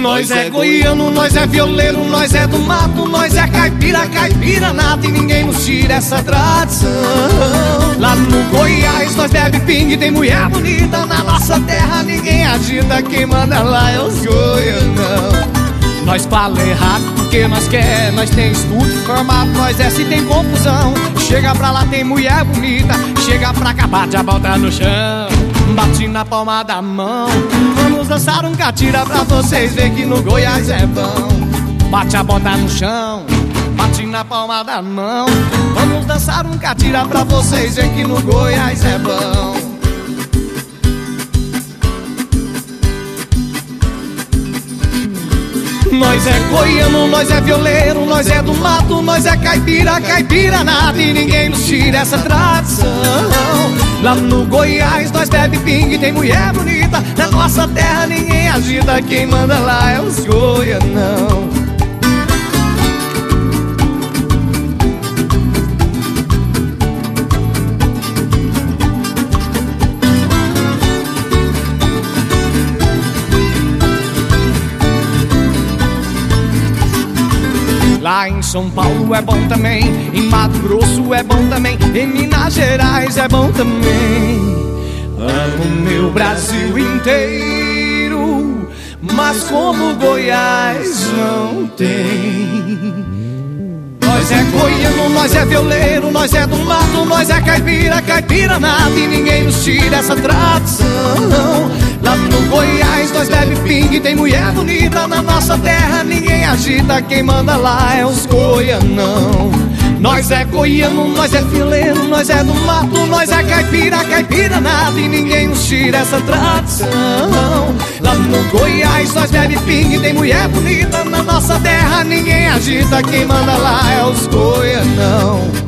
Nós é goiano, nós é violeiro, nós é do mato, nós é caipira, caipira nata, e ninguém nos tira essa tradição. Lá no Goiás nós bebe pingue, tem mulher bonita. Na nossa terra ninguém agita, quem manda lá é os goianão. Nós fala errado porque nós quer, nós tem estudo formado, nós é se tem confusão. Chega pra lá tem mulher bonita, chega pra cá bate a bota no chão, bate na palma da mão. Vamos dançar um catira pra vocês ver que no Goiás é bom. Bate a bota no chão, bate na palma da mão. Vamos dançar um catira pra vocês ver que no Goiás é bom. Nós é goiano, nós é violeiro, nós é do mato, nós é caipira, caipira nada, e ninguém nos tira essa tradição. Lá no Goiás nós bebe pingue, tem mulher bonita. Na nossa terra ninguém agita, quem manda lá é os goianão. Lá em São Paulo é bom também, em Mato Grosso é bom também, em Minas Gerais é bom também. Amo meu Brasil inteiro, mas como Goiás não tem. Nós é goiano, nós é violeiro, nós é do mato, nós é caipira, caipira nada, e ninguém nos tira essa tradição. Lá no Goiás nós bebe pingue, tem mulher bonita. Na nossa terra ninguém agita, quem manda lá é os goianão. Nós é goiano, nós é fileiro, nós é do mato, nós é caipira, caipira nada, e ninguém nos tira essa tradição. Lá no Goiás nós bebe pingue, tem mulher bonita. Na nossa terra ninguém agita, quem manda lá é os goianão.